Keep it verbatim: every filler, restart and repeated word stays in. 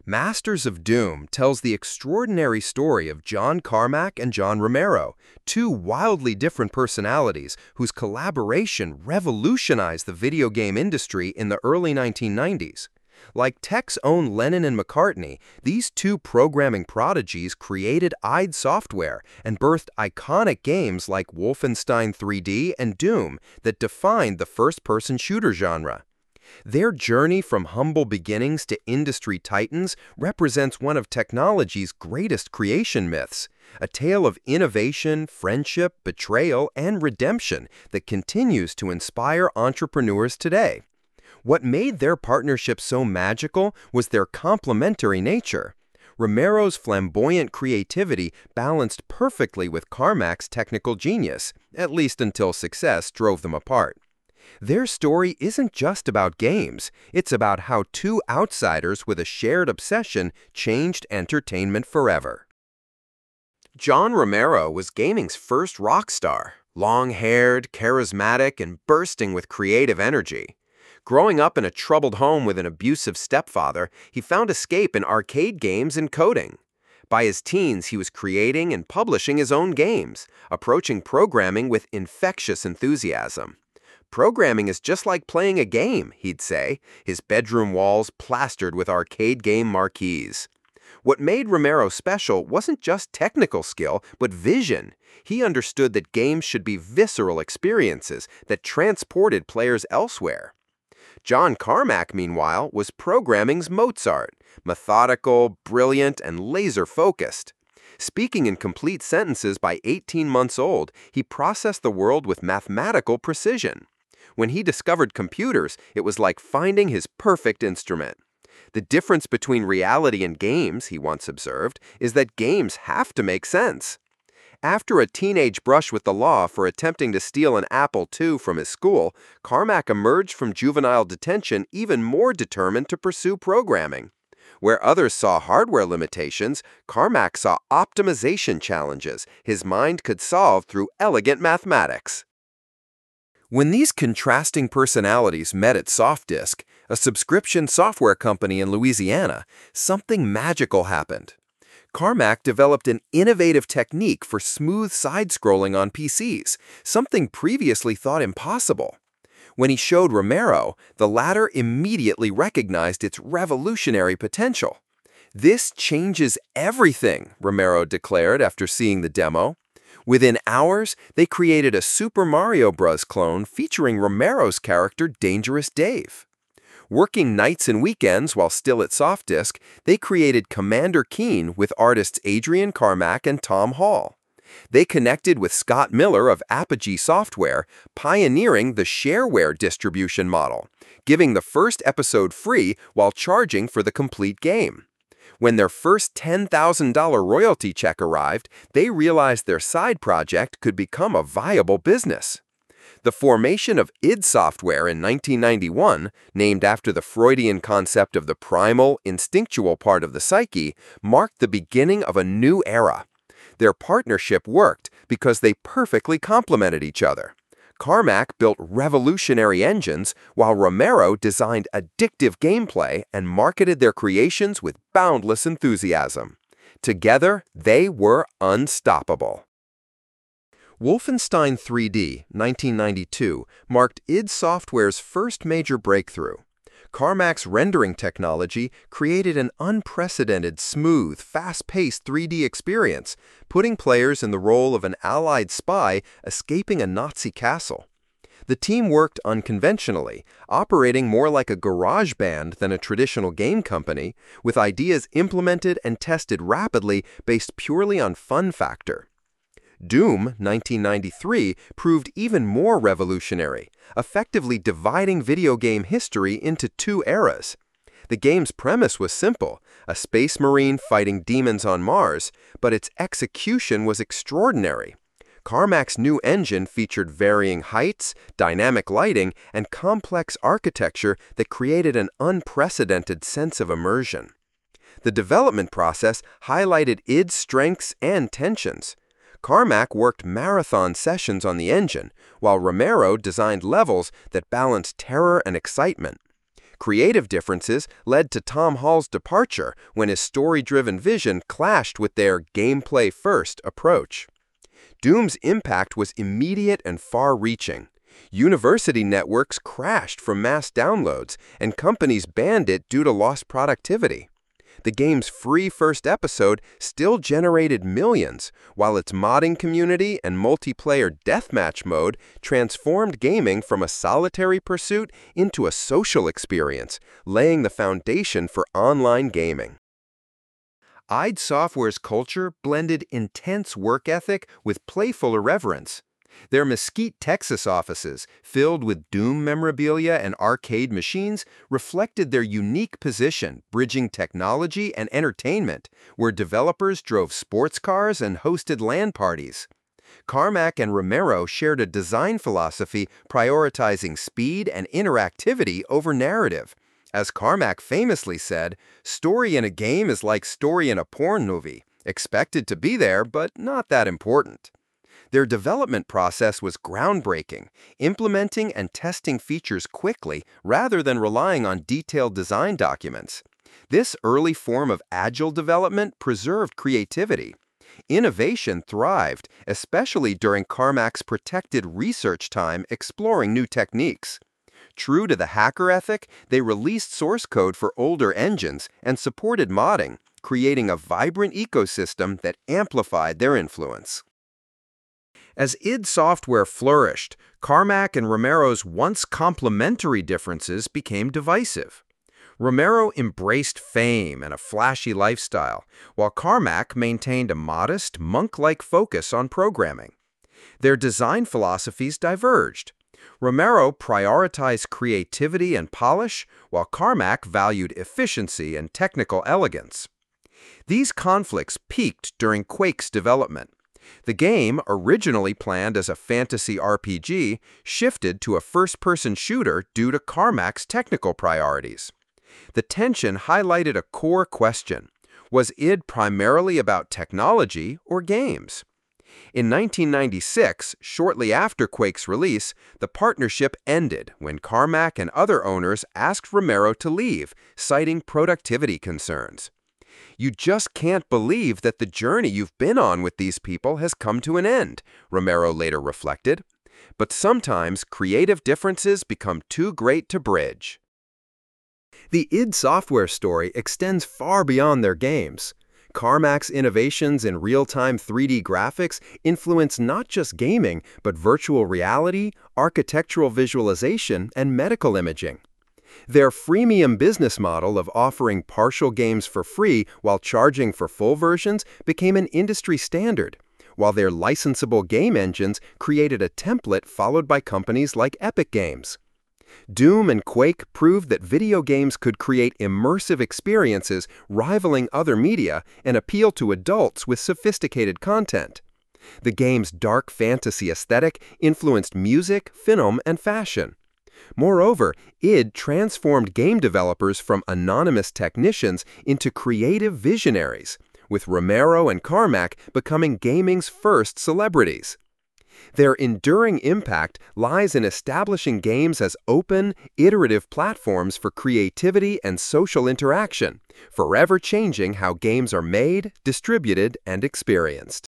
Masters of Doom tells the extraordinary story of John Carmack and John Romero, two wildly different personalities whose collaboration revolutionized the video game industry in the early nineteen nineties. Like tech's own Lennon and McCartney, these two programming prodigies created id Software and birthed iconic games like Wolfenstein three D and Doom that defined the first-person shooter genre. Their journey from humble beginnings to industry titans represents one of technology's greatest creation myths, a tale of innovation, friendship, betrayal, and redemption that continues to inspire entrepreneurs today. What made their partnership so magical was their complementary nature. Romero's flamboyant creativity balanced perfectly with Carmack's technical genius, at least until success drove them apart. Their story isn't just about games, it's about how two outsiders with a shared obsession changed entertainment forever. John Romero was gaming's first rock star, long-haired, charismatic, and bursting with creative energy. Growing up in a troubled home with an abusive stepfather, he found escape in arcade games and coding. By his teens, he was creating and publishing his own games, approaching programming with infectious enthusiasm. "Programming is just like playing a game," he'd say, his bedroom walls plastered with arcade game marquees. What made Romero special wasn't just technical skill, but vision. He understood that games should be visceral experiences that transported players elsewhere. John Carmack, meanwhile, was programming's Mozart, methodical, brilliant, and laser-focused. Speaking in complete sentences by eighteen months old, he processed the world with mathematical precision. When he discovered computers, it was like finding his perfect instrument. The difference between reality and games, he once observed, is that games have to make sense. After a teenage brush with the law for attempting to steal an Apple two from his school, Carmack emerged from juvenile detention even more determined to pursue programming. Where others saw hardware limitations, Carmack saw optimization challenges his mind could solve through elegant mathematics. When these contrasting personalities met at SoftDisk, a subscription software company in Louisiana, something magical happened. Carmack developed an innovative technique for smooth side-scrolling on P Cs, something previously thought impossible. When he showed Romero, the latter immediately recognized its revolutionary potential. "This changes everything," Romero declared after seeing the demo. Within hours, they created a Super Mario Bros. Clone featuring Romero's character Dangerous Dave. Working nights and weekends while still at SoftDisk, they created Commander Keen with artists Adrian Carmack and Tom Hall. They connected with Scott Miller of Apogee Software, pioneering the shareware distribution model, giving the first episode free while charging for the complete game. When their first ten thousand dollar royalty check arrived, they realized their side project could become a viable business. The formation of id Software in nineteen ninety-one, named after the Freudian concept of the primal, instinctual part of the psyche, marked the beginning of a new era. Their partnership worked because they perfectly complemented each other. Carmack built revolutionary engines, while Romero designed addictive gameplay and marketed their creations with boundless enthusiasm. Together, they were unstoppable. Wolfenstein three D, nineteen ninety-two, marked id Software's first major breakthrough. Carmack's rendering technology created an unprecedented, smooth, fast-paced three D experience, putting players in the role of an Allied spy escaping a Nazi castle. The team worked unconventionally, operating more like a garage band than a traditional game company, with ideas implemented and tested rapidly based purely on fun factor. Doom, nineteen ninety-three, proved even more revolutionary, effectively dividing video game history into two eras. The game's premise was simple, a space marine fighting demons on Mars, but its execution was extraordinary. Carmack's new engine featured varying heights, dynamic lighting, and complex architecture that created an unprecedented sense of immersion. The development process highlighted id's strengths and tensions. Carmack worked marathon sessions on the engine, while Romero designed levels that balanced terror and excitement. Creative differences led to Tom Hall's departure when his story-driven vision clashed with their gameplay-first approach. Doom's impact was immediate and far-reaching. University networks crashed from mass downloads, and companies banned it due to lost productivity. The game's free first episode still generated millions, while its modding community and multiplayer deathmatch mode transformed gaming from a solitary pursuit into a social experience, laying the foundation for online gaming. id Software's culture blended intense work ethic with playful irreverence. Their Mesquite, Texas offices, filled with Doom memorabilia and arcade machines, reflected their unique position, bridging technology and entertainment, where developers drove sports cars and hosted LAN parties. Carmack and Romero shared a design philosophy prioritizing speed and interactivity over narrative. As Carmack famously said, "Story in a game is like story in a porn movie, expected to be there, but not that important." Their development process was groundbreaking, implementing and testing features quickly rather than relying on detailed design documents. This early form of agile development preserved creativity. Innovation thrived, especially during Carmack's protected research time exploring new techniques. True to the hacker ethic, they released source code for older engines and supported modding, creating a vibrant ecosystem that amplified their influence. As id Software flourished, Carmack and Romero's once complementary differences became divisive. Romero embraced fame and a flashy lifestyle, while Carmack maintained a modest, monk-like focus on programming. Their design philosophies diverged. Romero prioritized creativity and polish, while Carmack valued efficiency and technical elegance. These conflicts peaked during Quake's development. The game, originally planned as a fantasy R P G, shifted to a first-person shooter due to Carmack's technical priorities. The tension highlighted a core question: was id primarily about technology or games? In nineteen ninety-six, shortly after Quake's release, the partnership ended when Carmack and other owners asked Romero to leave, citing productivity concerns. "You just can't believe that the journey you've been on with these people has come to an end," Romero later reflected. But sometimes creative differences become too great to bridge. The id Software story extends far beyond their games. Carmack's innovations in real-time three D graphics influence not just gaming, but virtual reality, architectural visualization, and medical imaging. Their freemium business model of offering partial games for free while charging for full versions became an industry standard, while their licensable game engines created a template followed by companies like Epic Games. Doom and Quake proved that video games could create immersive experiences rivaling other media and appeal to adults with sophisticated content. The game's dark fantasy aesthetic influenced music, film, and fashion. Moreover, id transformed game developers from anonymous technicians into creative visionaries, with Romero and Carmack becoming gaming's first celebrities. Their enduring impact lies in establishing games as open, iterative platforms for creativity and social interaction, forever changing how games are made, distributed, and experienced.